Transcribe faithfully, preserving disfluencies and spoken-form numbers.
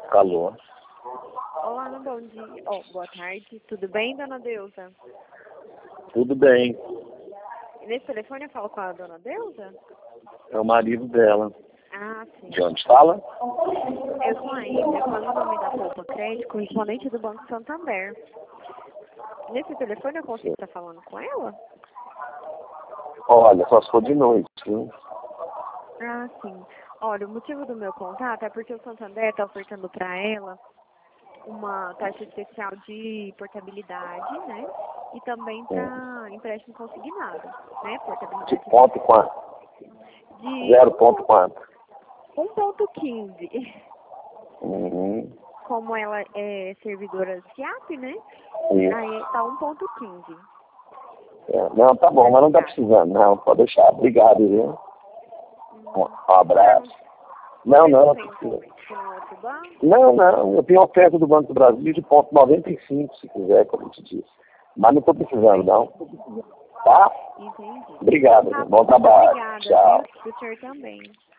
Alô? Olá, bom dia. Oh, boa tarde. Tudo bem, dona Deusa? Tudo bem. Nesse telefone eu falo com a dona Deusa? É o marido dela. Ah, sim. De onde fala? Eu sou a Índia, falo em nome da Poupa Crédito, correspondente do Banco Santander. Nesse telefone eu consigo estar falando com ela? Olha, só se for de noite, viu? Ah, sim. Olha, o motivo do meu contato é porque o Santander está ofertando para ela uma taxa especial de portabilidade, né? E também para empréstimo consignado, né? Portabilidade De ponto quanto? de Zero ponto quanto? um ponto quinze. Uhum. Como ela é servidora S I A P, né? Isso. Aí tá um ponto quinze. É, não, tá bom, mas não tá precisando, não. Pode deixar. Obrigado, viu? Um, um abraço. Não, não, não precisa. Não, não. Eu tenho oferta do Banco do Brasil de ponto noventa e cinco, se quiser, como eu te disse. Mas não tô precisando, não. Tá? Entendi. Obrigado. Tá Bom bom, trabalho. obrigada, Tchau. viu? Pro senhor também.